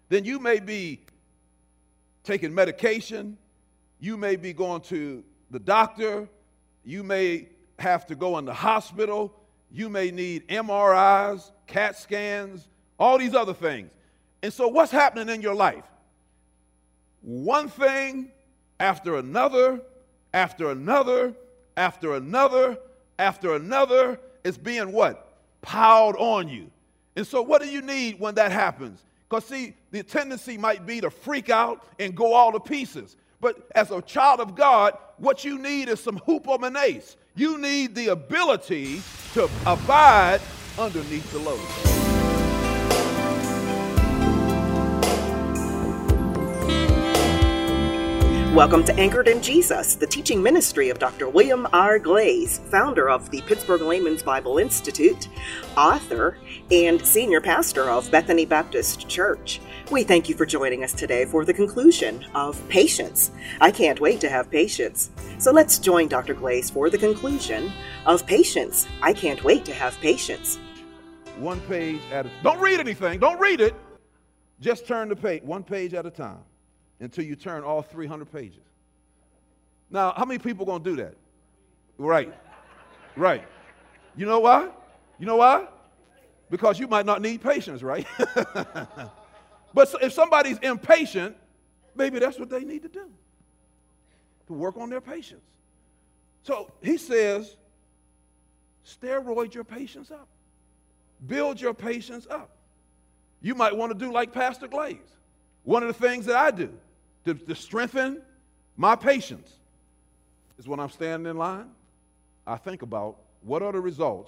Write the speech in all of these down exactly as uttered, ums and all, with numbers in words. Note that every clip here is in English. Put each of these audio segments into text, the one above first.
then you may be taking medication, you may be going to the doctor, you may have to go in the hospital, you may need M R Is, CAT scans, all these other things. And so what's happening in your life? One thing after another, after another, after another, after another is being what? Piled on you. And so what do you need when that happens? Because see, the tendency might be to freak out and go all to pieces. But as a child of God, what you need is some hupomene. You need the ability to abide underneath the load. Welcome to Anchored in Jesus, the teaching ministry of Doctor William R. Glaze, founder of the Pittsburgh Layman's Bible Institute, author, and senior pastor of Bethany Baptist Church. We thank you for joining us today for the conclusion of Patience. I can't wait to have patience. So let's join Doctor Glaze for the conclusion of Patience. I can't wait to have patience. One page at a time. Don't read anything. Don't read it. Just turn the page, one page at a time, until you turn all three hundred pages. Now, how many people are going to do that? Right. Right. You know why? You know why? Because you might not need patience, right? But if somebody's impatient, maybe that's what they need to do, to work on their patience. So he says, steroid your patience up. Build your patience up. You might want to do like Pastor Glaze. One of the things that I do to, to strengthen my patience is when I'm standing in line, I think about what are the results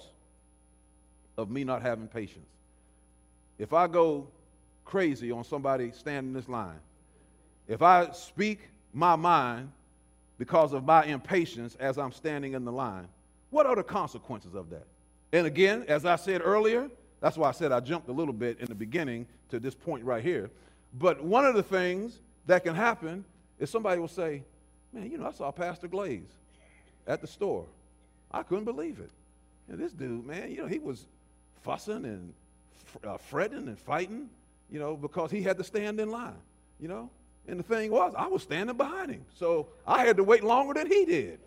of me not having patience. If I go crazy on somebody standing in this line, if I speak my mind because of my impatience as I'm standing in the line, what are the consequences of that? And again, as I said earlier, that's why I said I jumped a little bit in the beginning to this point right here. But one of the things that can happen is somebody will say, man, you know, I saw Pastor Glaze at the store. I couldn't believe it. You know, this dude, man, you know, he was fussing and uh, fretting and fighting, you know, because he had to stand in line, you know. And the thing was, I was standing behind him, so I had to wait longer than he did.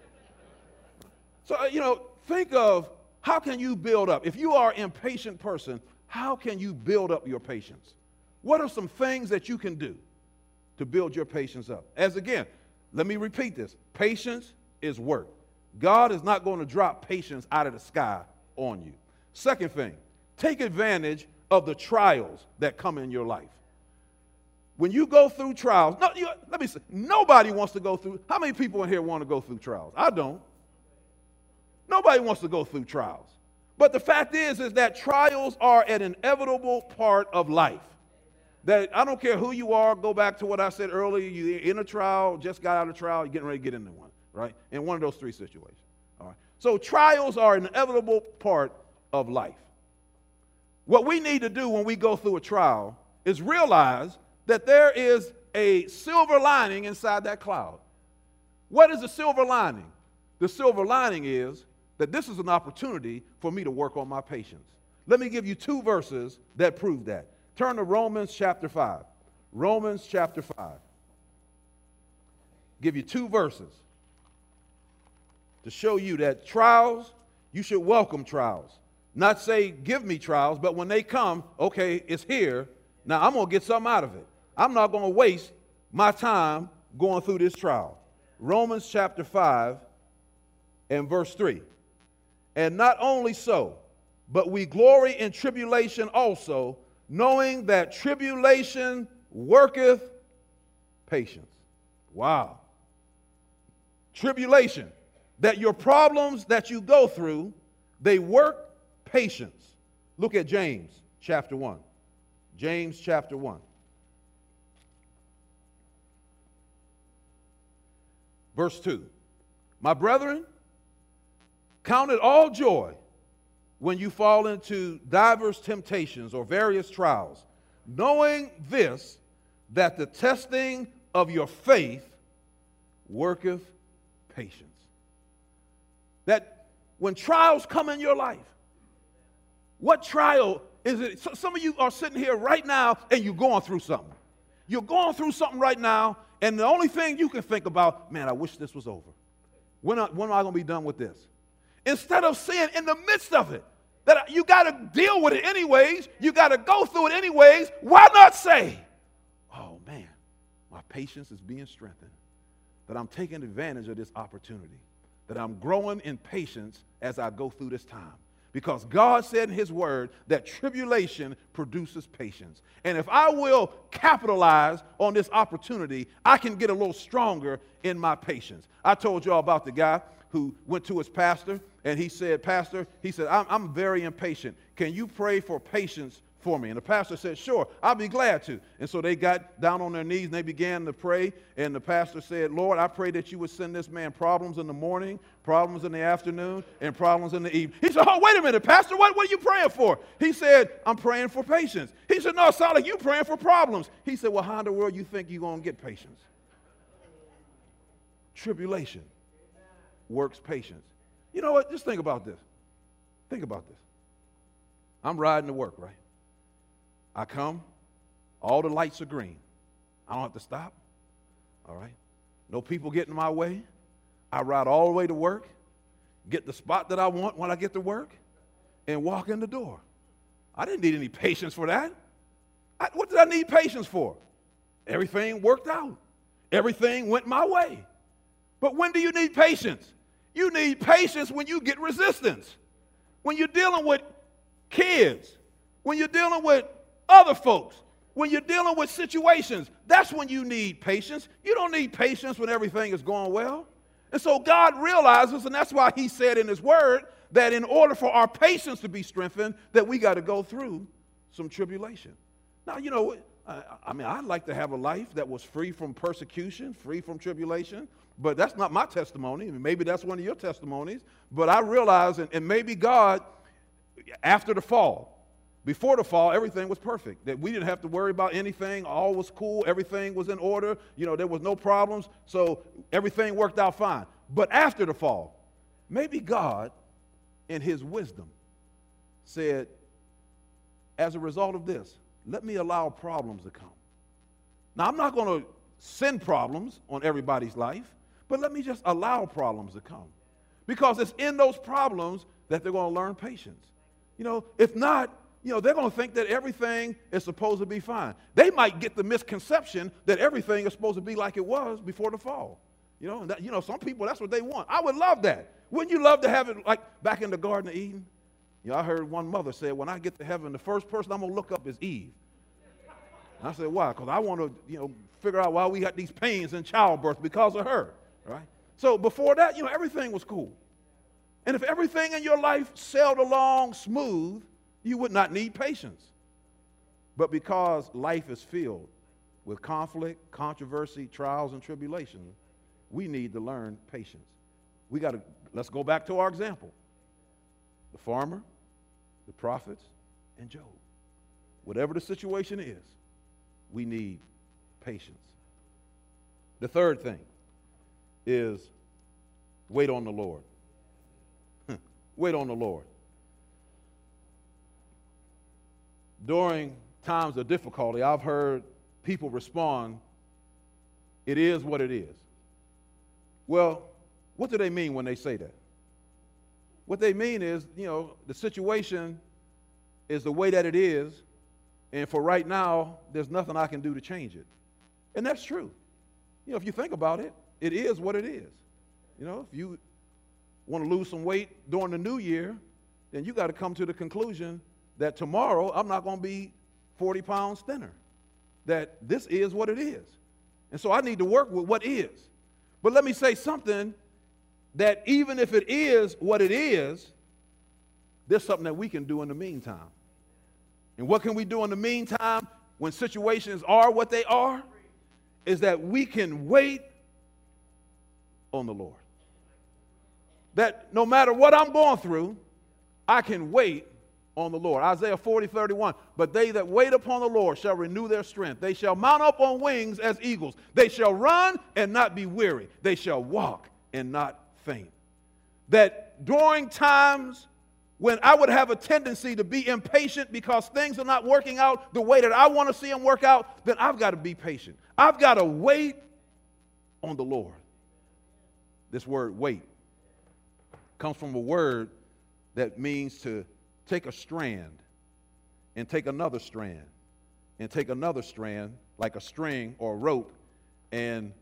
So, uh, you know, think of how can you build up? If you are an impatient person, how can you build up your patience? What are some things that you can do to build your patience up? As again, let me repeat this. Patience is work. God is not going to drop patience out of the sky on you. Second thing, take advantage of the trials that come in your life. When you go through trials, no, you, let me say, nobody wants to go through. How many people in here want to go through trials? I don't. Nobody wants to go through trials. But the fact is, is that trials are an inevitable part of life. That I don't care who you are, go back to what I said earlier, you're in a trial, just got out of trial, you're getting ready to get into one, right? In one of those three situations. All right. So trials are an inevitable part of life. What we need to do when we go through a trial is realize that there is a silver lining inside that cloud. What is the silver lining? The silver lining is that this is an opportunity for me to work on my patience. Let me give you two verses that prove that. Turn to Romans chapter five. Romans chapter five. Give you two verses to show you that trials, you should welcome trials. Not say, give me trials, but when they come, okay, it's here. Now I'm going to get something out of it. I'm not going to waste my time going through this trial. Romans chapter five and verse three. And not only so, but we glory in tribulation also, knowing that tribulation worketh patience. Wow. Tribulation, that your problems that you go through, they work patience. Look at James chapter one. James chapter one. Verse two. My brethren, count it all joy when you fall into diverse temptations or various trials, knowing this, that the testing of your faith worketh patience. That when trials come in your life, what trial is it, so some of you are sitting here right now and you're going through something. You're going through something right now, and the only thing you can think about, man, I wish this was over. When, I, when am I going to be done with this? Instead of seeing in the midst of it that you got to deal with it anyways, you got to go through it anyways, why not say, oh, man, my patience is being strengthened, that I'm taking advantage of this opportunity, that I'm growing in patience as I go through this time. Because God said in his word that tribulation produces patience. And if I will capitalize on this opportunity, I can get a little stronger in my patience. I told y'all about the guy who went to his pastor and he said, Pastor, he said, I'm, I'm very impatient. Can you pray for patience for me? And the pastor said, sure, I'll be glad to. And so they got down on their knees and they began to pray. And the pastor said, Lord, I pray that you would send this man problems in the morning, problems in the afternoon, and problems in the evening. He said, oh, wait a minute, Pastor, what, what are you praying for? He said, I'm praying for patience. He said, no, it sounds like you praying for problems. He said, well, how in the world you think you're going to get patience? Tribulation works patience. You know what? Just think about this. Think about this. I'm riding to work, right? I come, all the lights are green. I don't have to stop, all right? No people get in my way. I ride all the way to work, get the spot that I want when I get to work, and walk in the door. I didn't need any patience for that. I, what did I need patience for? Everything worked out. Everything went my way. But when do you need patience? You need patience when you get resistance. When you're dealing with kids, when you're dealing with other folks, when you're dealing with situations, that's when you need patience. You don't need patience when everything is going well. And so God realizes, and that's why he said in his word, that in order for our patience to be strengthened, that we got to go through some tribulation. Now, you know, I, I mean, I'd like to have a life that was free from persecution, free from tribulation, but that's not my testimony. I mean, maybe that's one of your testimonies. But I realize, and, and maybe God, after the fall, before the fall, everything was perfect, that we didn't have to worry about anything. All was cool. Everything was in order. You know, there was no problems. So everything worked out fine. But after the fall, maybe God, in his wisdom, said, as a result of this, let me allow problems to come. Now, I'm not going to send problems on everybody's life, but let me just allow problems to come. Because it's in those problems that they're going to learn patience. You know, if not, you know, they're going to think that everything is supposed to be fine. They might get the misconception that everything is supposed to be like it was before the fall. You know, and that, you know, some people, that's what they want. I would love that. Wouldn't you love to have it like back in the Garden of Eden? You know, I heard one mother say, when I get to heaven, the first person I'm going to look up is Eve. And I said, why? Because I want to, you know, figure out why we got these pains in childbirth because of her, right? So before that, you know, everything was cool. And if everything in your life sailed along smooth, you would not need patience. But because life is filled with conflict, controversy, trials, and tribulations, we need to learn patience. We got to, let's go back to our example. The farmer, the prophets, and Job. Whatever the situation is, we need patience. The third thing is wait on the Lord. Wait on the Lord. During times of difficulty, I've heard people respond, it is what it is. Well, what do they mean when they say that? What they mean is, you know, the situation is the way that it is, and for right now, there's nothing I can do to change it. And that's true. You know, if you think about it, it is what it is. You know, if you want to lose some weight during the new year, then you got to come to the conclusion that tomorrow I'm not going to be forty pounds thinner. That this is what it is. And so I need to work with what is. But let me say something, that even if it is what it is, there's something that we can do in the meantime. And what can we do in the meantime when situations are what they are? Is that we can wait on the Lord. That no matter what I'm going through, I can wait on the Lord. Isaiah forty, thirty-one. But they that wait upon the Lord shall renew their strength. They shall mount up on wings as eagles. They shall run and not be weary. They shall walk and not faint. That during times when I would have a tendency to be impatient because things are not working out the way that I want to see them work out, then I've got to be patient. I've got to wait on the Lord. This word wait comes from a word that means to take a strand and take another strand and take another strand like a string or a rope and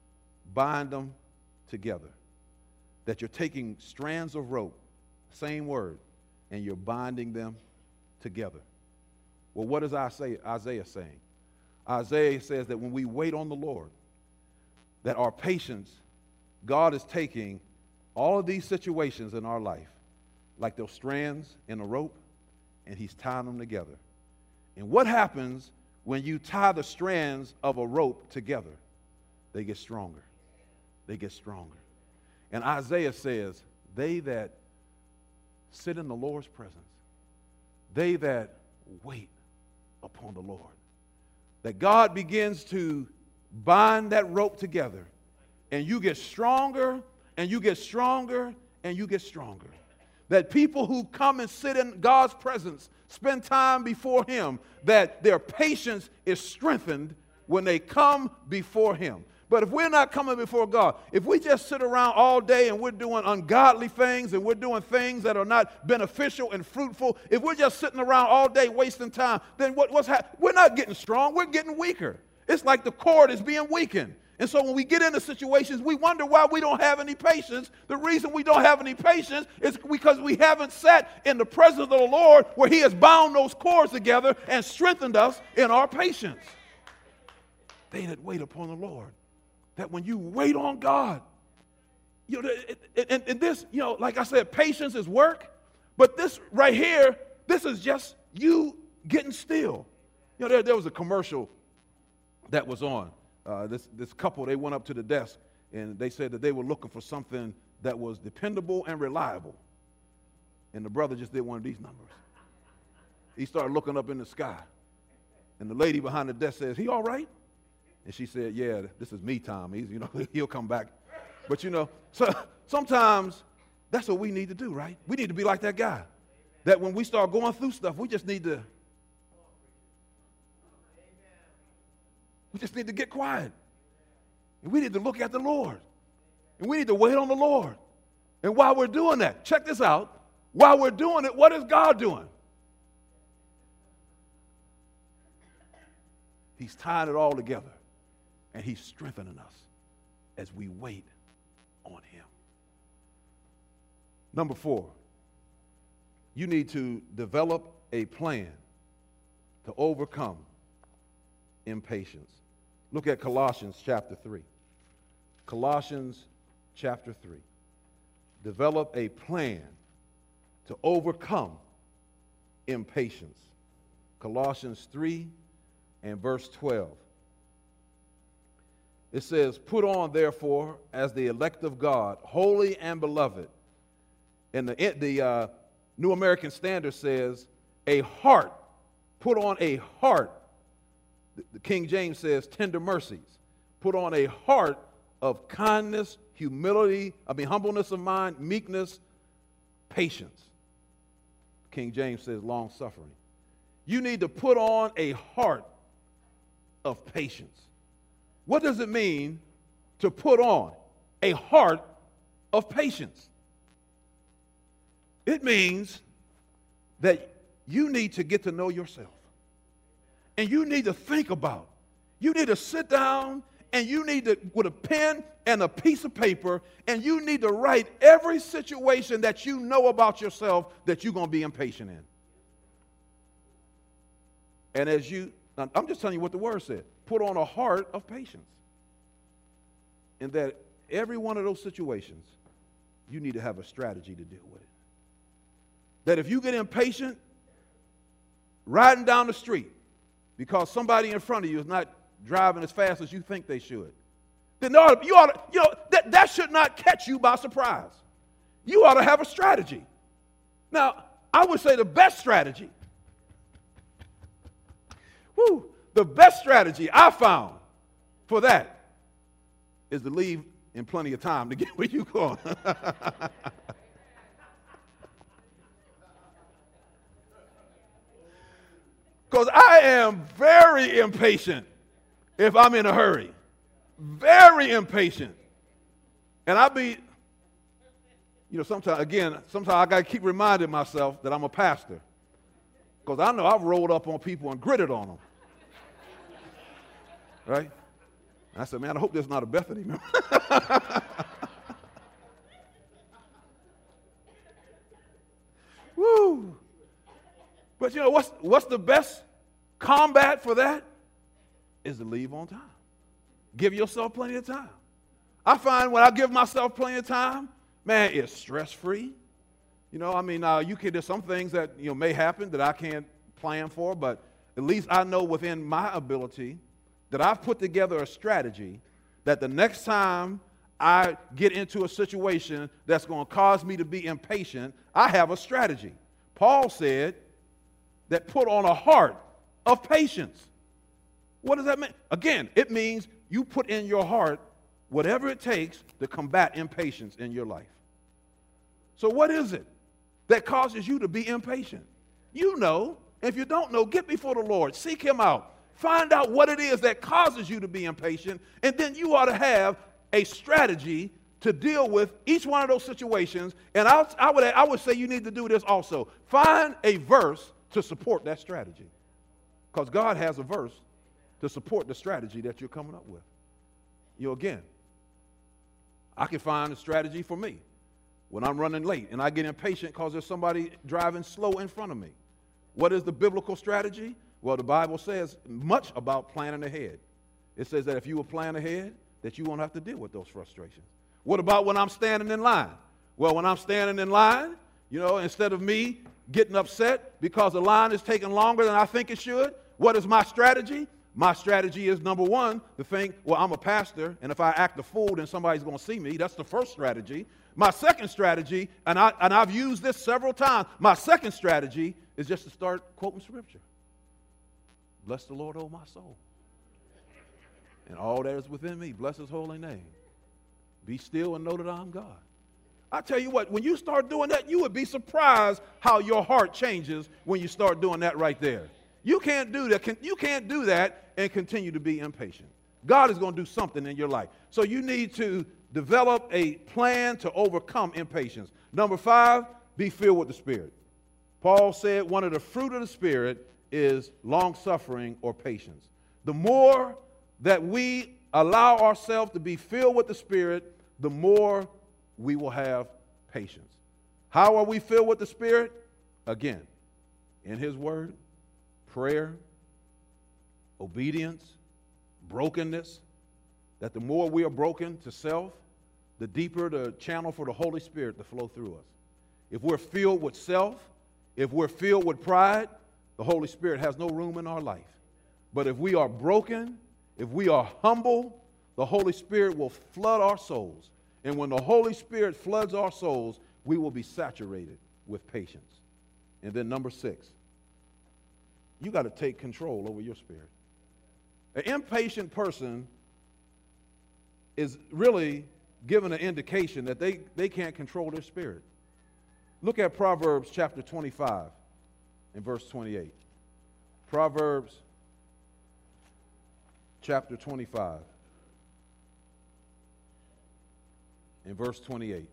bind them together. That you're taking strands of rope, same word, and you're binding them together. Well, what is Isaiah, Isaiah saying? Isaiah says that when we wait on the Lord, that our patience, God is taking all of these situations in our life, like those strands in a rope, and he's tying them together. And what happens when you tie the strands of a rope together? They get stronger. They get stronger. And Isaiah says, they that sit in the Lord's presence, they that wait upon the Lord, that God begins to bind that rope together, and you get stronger, and you get stronger, and you get stronger. That people who come and sit in God's presence, spend time before him, that their patience is strengthened when they come before him. But if we're not coming before God, if we just sit around all day and we're doing ungodly things and we're doing things that are not beneficial and fruitful, if we're just sitting around all day wasting time, then what, what's happening? We're not getting strong, we're getting weaker. It's like the cord is being weakened. And so when we get into situations, we wonder why we don't have any patience. The reason we don't have any patience is because we haven't sat in the presence of the Lord where he has bound those cords together and strengthened us in our patience. They that wait upon the Lord. That when you wait on God, you know, and, and this, you know, like I said, patience is work. But this right here, this is just you getting still. You know, there, there was a commercial that was on. Uh, this, this couple, they went up to the desk, and they said that they were looking for something that was dependable and reliable. And the brother just did one of these numbers. He started looking up in the sky. And the lady behind the desk says, he all right? And she said, yeah, this is me time. He's, you know, he'll come back. But, you know, so sometimes that's what we need to do, right? We need to be like that guy. That when we start going through stuff, we just need to We just need to get quiet. And we need to look at the Lord. And we need to wait on the Lord. And while we're doing that, check this out. While we're doing it, what is God doing? He's tying it all together. And he's strengthening us as we wait on him. Number four, you need to develop a plan to overcome impatience. Look at Colossians chapter three. Colossians chapter three. Develop a plan to overcome impatience. Colossians three and verse twelve. It says, put on, therefore, as the elect of God, holy and beloved. And the, the uh, New American Standard says, a heart. Put on a heart. The King James says, tender mercies. Put on a heart of kindness, humility, I mean, humbleness of mind, meekness, patience. King James says, long suffering. You need to put on a heart of patience. What does it mean to put on a heart of patience? It means that you need to get to know yourself. And you need to think about, you need to sit down and you need to, with a pen and a piece of paper, and you need to write every situation that you know about yourself that you're going to be impatient in. And as you, I'm just telling you what the word said, put on a heart of patience. And that every one of those situations, you need to have a strategy to deal with it. That if you get impatient, riding down the street, because somebody in front of you is not driving as fast as you think they should, then you ought to, you, ought to, you know, that, that should not catch you by surprise. You ought to have a strategy. Now, I would say the best strategy, whoo, the best strategy I found for that is to leave in plenty of time to get where you're going. Because I am very impatient if I'm in a hurry. Very impatient. And I be, you know, sometimes, again, sometimes I got to keep reminding myself that I'm a pastor. Because I know I've rolled up on people and gritted on them. Right? And I said, man, I hope there's not a Bethany member. Woo. But you know, what's, what's the best combat for that? Is to leave on time. Give yourself plenty of time. I find when I give myself plenty of time, man, it's stress-free. You know, I mean, uh, you can, there's some things that, you know, may happen that I can't plan for, but at least I know within my ability that I've put together a strategy that the next time I get into a situation that's going to cause me to be impatient, I have a strategy. Paul said that put on a heart of patience. What does that mean? Again, it means you put in your heart whatever it takes to combat impatience in your life. So what is it that causes you to be impatient? You know. If you don't know, get before the Lord. Seek him out. Find out what it is that causes you to be impatient, and then you ought to have a strategy to deal with each one of those situations. And I, I, would, I would say you need to do this also. Find a verse to support that strategy, because God has a verse to support the strategy that you're coming up with. You know, again, I can find a strategy for me when I'm running late and I get impatient because there's somebody driving slow in front of me. What is the biblical strategy? Well, the Bible says much about planning ahead. It says that if you will plan ahead, that you won't have to deal with those frustrations. What about when I'm standing in line? Well, when I'm standing in line, you know, instead of me getting upset because the line is taking longer than I think it should, what is my strategy? My strategy is, number one, to think, well, I'm a pastor, and if I act a fool, then somebody's going to see me. That's the first strategy. My second strategy, and, I, and I've used this several times, my second strategy is just to start quoting Scripture. Bless the Lord, oh my soul, and all that is within me. Bless his holy name. Be still and know that I'm God. I tell you what, when you start doing that, you would be surprised how your heart changes when you start doing that right there. You can't do that. You can't do that and continue to be impatient. God is going to do something in your life. So you need to develop a plan to overcome impatience. Number five, be filled with the Spirit. Paul said one of the fruit of the Spirit is long-suffering or patience. The more that we allow ourselves to be filled with the Spirit, the more we will have patience. How are we filled with the Spirit? Again, in his word, prayer, obedience, brokenness, that the more we are broken to self, the deeper the channel for the Holy Spirit to flow through us. If we're filled with self, if we're filled with pride, the Holy Spirit has no room in our life. But if we are broken, if we are humble, the Holy Spirit will flood our souls. And when the Holy Spirit floods our souls, we will be saturated with patience. And then number six, you got to take control over your spirit. An impatient person is really given an indication that they, they can't control their spirit. Look at Proverbs chapter twenty-five and verse twenty-eight. Proverbs chapter twenty-five and verse twenty-eight.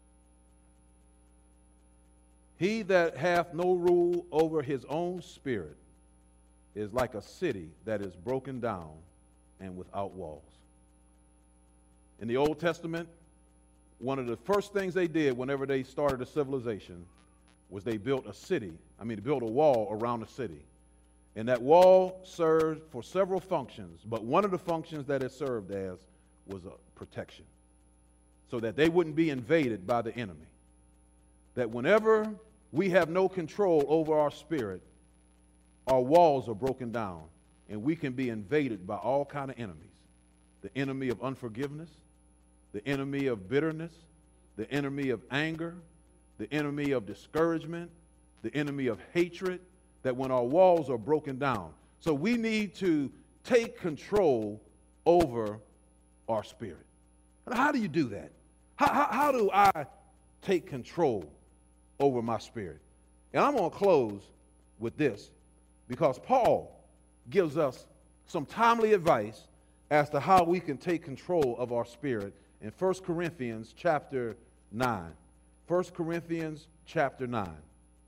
He that hath no rule over his own spirit is like a city that is broken down and without walls. In the Old Testament, one of the first things they did whenever they started a civilization was they built a city. I mean, they built a wall around the city. And that wall served for several functions, but one of the functions that it served as was a protection, so that they wouldn't be invaded by the enemy. That whenever we have no control over our spirit, our walls are broken down, and we can be invaded by all kinds of enemies. The enemy of unforgiveness, the enemy of bitterness, the enemy of anger, the enemy of discouragement, the enemy of hatred, that when our walls are broken down. So we need to take control over our spirit. And how do you do that? How, how, how do I take control over my spirit? And I'm going to close with this. because Paul gives us some timely advice as to how we can take control of our spirit in First Corinthians chapter nine. First Corinthians chapter nine.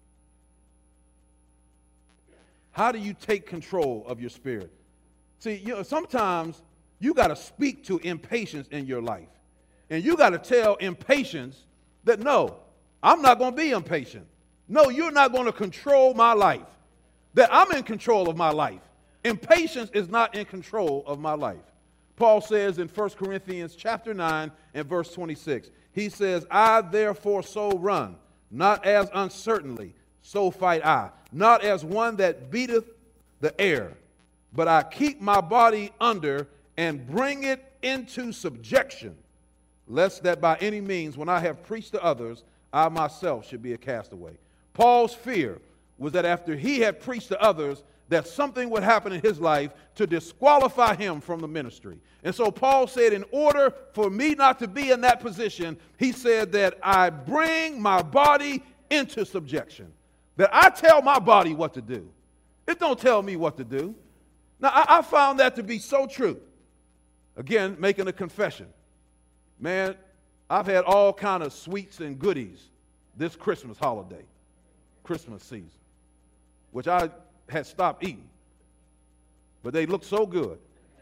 How do you take control of your spirit? See, you know, sometimes you got to speak to impatience in your life. And you got to tell impatience that, no, I'm not going to be impatient. No, you're not going to control my life. That I'm in control of my life. Impatience is not in control of my life. Paul says in First Corinthians chapter nine and verse twenty-six, he says, I therefore so run, not as uncertainly, so fight I, not as one that beateth the air, but I keep my body under and bring it into subjection, lest that by any means, when I have preached to others, I myself should be a castaway. Paul's fear was that after he had preached to others, that something would happen in his life to disqualify him from the ministry. And so Paul said, in order for me not to be in that position, he said that I bring my body into subjection. That I tell my body what to do. It don't tell me what to do. Now, I, I found that to be so true. Again, making a confession. Man, I've had all kind of sweets and goodies this Christmas holiday, Christmas season, which I had stopped eating. But they look so good.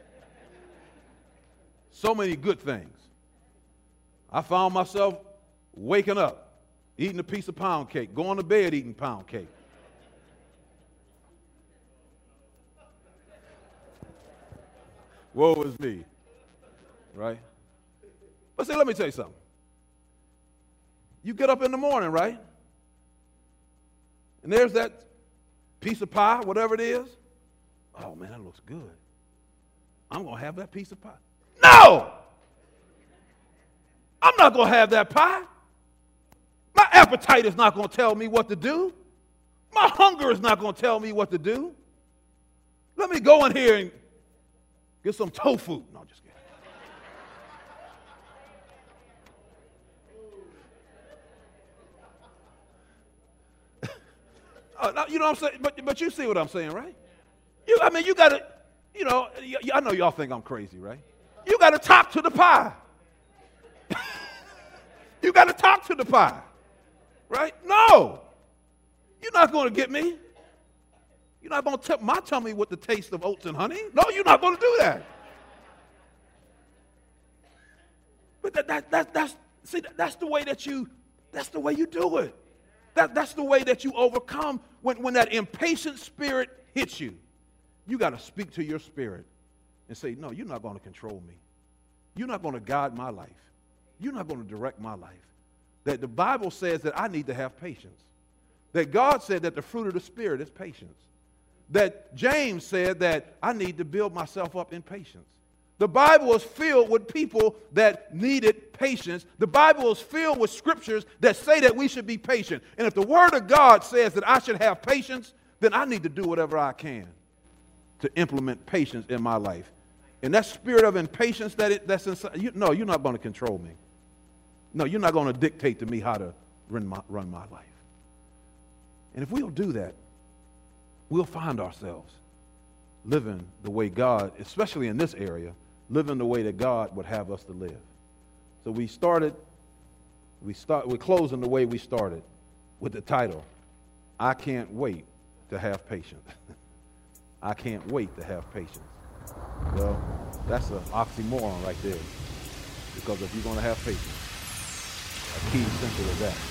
So many good things. I found myself waking up, eating a piece of pound cake, going to bed eating pound cake. Woe is me. Right? But see, let me tell you something. You get up in the morning, right? And there's that piece of pie, whatever it is. Oh, man, that looks good. I'm going to have that piece of pie. No! I'm not going to have that pie. My appetite is not going to tell me what to do. My hunger is not going to tell me what to do. Let me go in here and get some tofu. No, just kidding. uh, you know what I'm saying? But, but you see what I'm saying, right? You, I mean, you got to, you know, I know y'all think I'm crazy, right? You got to talk to the pie. You got to talk to the pie. Right? No. You're not going to get me. You're not going to tip my tummy with the taste of oats and honey. No, you're not going to do that. But that, that, that, that's, see, that, that's the way that you, that's the way you do it. That, that's the way that you overcome when, when that impatient spirit hits you. You got to speak to your spirit and say, no, you're not going to control me. You're not going to guide my life. You're not going to direct my life. That the Bible says that I need to have patience. That God said that the fruit of the Spirit is patience. That James said that I need to build myself up in patience. The Bible is filled with people that needed patience. The Bible is filled with scriptures that say that we should be patient. And if the Word of God says that I should have patience, then I need to do whatever I can to implement patience in my life. And that spirit of impatience that it, that's inside, you, no, you're not going to control me. No, you're not going to dictate to me how to run my, run my life. And if we'll do that, we'll find ourselves living the way God, especially in this area, living the way that God would have us to live. So we started, we start, we're closing the way we started with the title, I Can't Wait to Have Patience. I can't wait to have patience. Well, that's an oxymoron right there. Because if you're going to have patience, a key simple as that.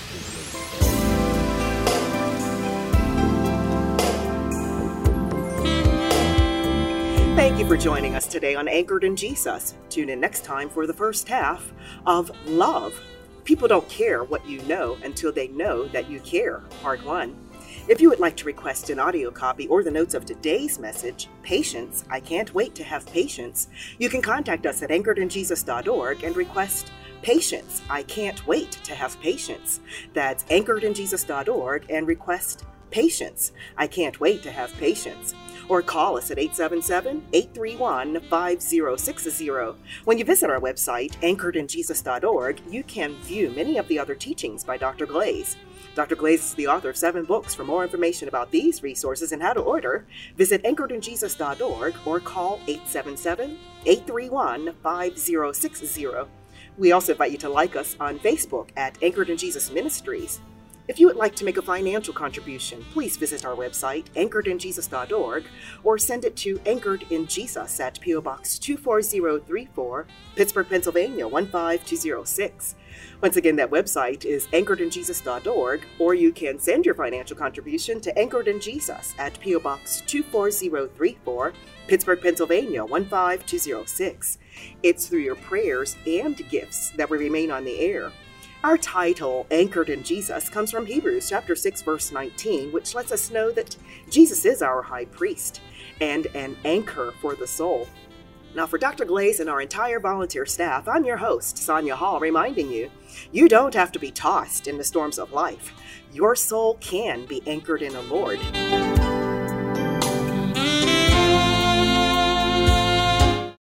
Thank you for joining us today on Anchored in Jesus. Tune in next time for the first half of Love. People don't care what you know until they know that you care, part one. If you would like to request an audio copy or the notes of today's message, Patience, I Can't Wait to Have Patience, you can contact us at anchored in jesus dot org and request Patience, I Can't Wait to Have Patience. That's anchored in jesus dot org and request Patience, I Can't Wait to Have Patience. or call us at eight seven seven, eight three one, five zero six zero. When you visit our website, anchored in jesus dot org, you can view many of the other teachings by Doctor Glaze. Doctor Glaze is the author of seven books. For more information about these resources and how to order, visit anchored in jesus dot org or call eight seven seven, eight three one, five zero six zero. We also invite you to like us on Facebook at Anchored in Jesus Ministries. If you would like to make a financial contribution, please visit our website, anchored in jesus dot org, or send it to Anchored in Jesus at P O Box two four zero three four, Pittsburgh, Pennsylvania one five two zero six. Once again, that website is anchored in jesus dot org, or you can send your financial contribution to Anchored in Jesus at P O Box two four zero three four, Pittsburgh, Pennsylvania one five two zero six. It's through your prayers and gifts that we remain on the air. Our title, Anchored in Jesus, comes from Hebrews chapter six, verse nineteen, which lets us know that Jesus is our high priest and an anchor for the soul. Now, for Doctor Glaze and our entire volunteer staff, I'm your host, Sonia Hall, reminding you, you don't have to be tossed in the storms of life. Your soul can be anchored in the Lord.